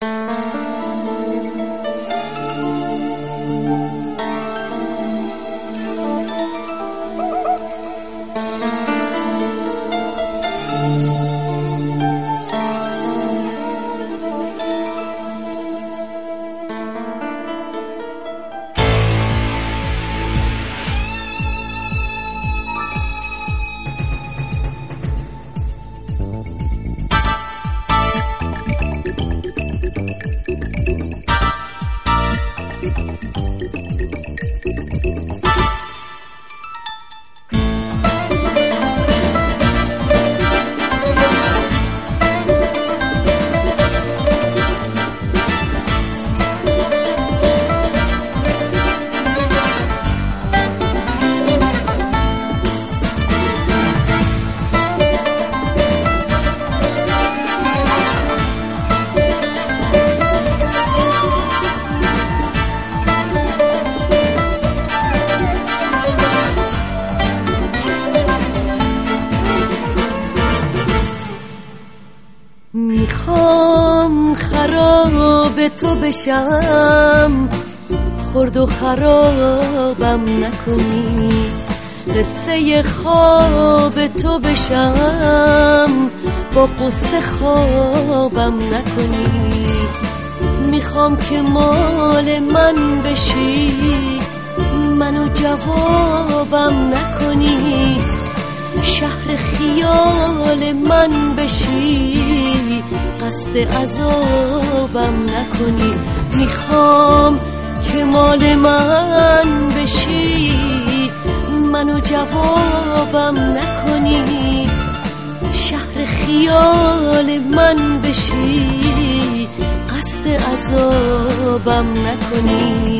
میخوام خراب تو بشم، خورد و خرابم نکنی. قصه خواب تو بشم، با قصه خوابم نکنی. میخوام که مال من بشی، منو جوابم نکنی. شهر خیال من بشی، قصد عذابم نکنی. میخوام که مال من بشی، منو جوابم نکنی. شهر خیال من بشی، قصد عذابم نکنی.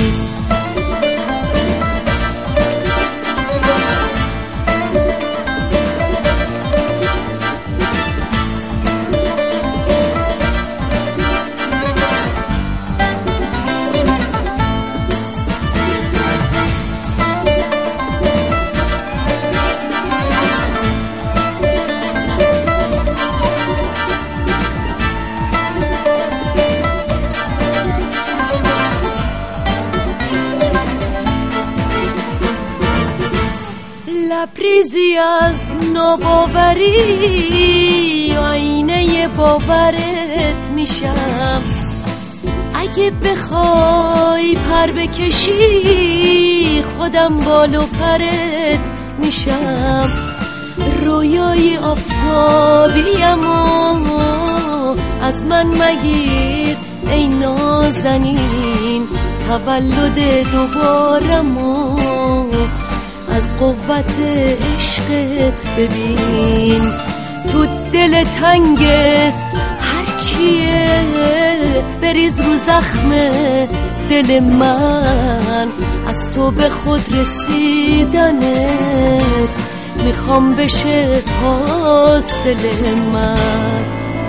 لبریزی از ناباوری، آینه باورت میشم. اگه بخوای پر بکشی، خودم بال و پرت میشم. رویای آفتابیم و از من مگیر ای نازنین. تولد دوبارم و از قوت عشقت ببین. تو دل تنگت هرچیه، بریز رو زخم دل من. از تو به خود رسیدنت میخوام بشه حاصل من.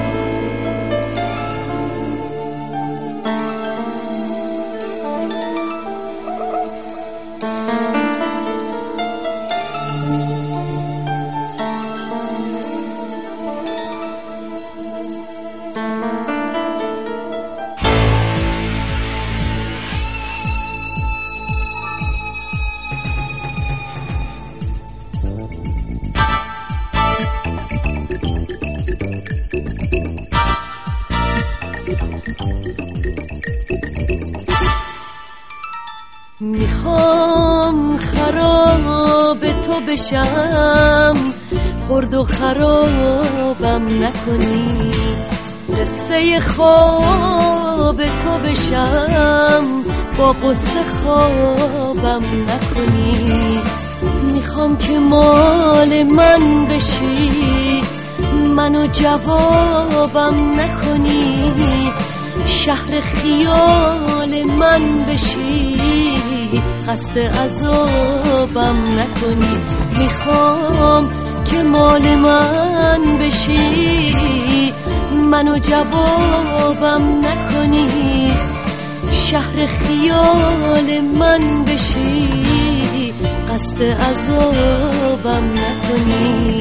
میخوام خراب تو بشم، خورد و خرابم نکنی. قصه خواب تو بشم، با قصه خوابم نکنی. میخوام که مال من بشی، منو جوابم نکنی. شهر خیال من بشی، قصد عذابم نکنی. میخوام که مال من بشی، منو جوابم نکنی. شهر خیال من بشی، قصد عذابم نکنی.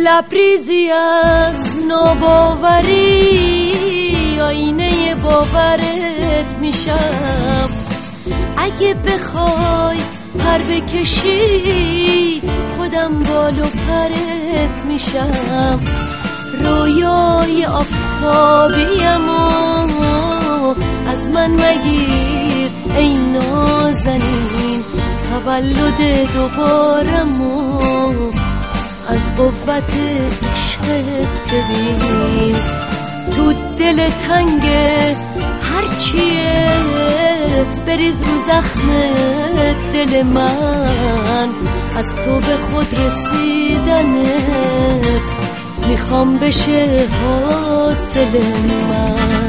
لبریزی از ناباوری آینه باورت میشم. اگه بخوای پر بکشی خودم بال و پرت میشم. رویای آفتابیم از من مگیر ای نازنین. تولد دوبارمو از قوت عشقت ببین. تو دل تنگ هرچیه بریز رو زخم دل من. از تو به خود رسیدنت میخوام بشه حاصل من.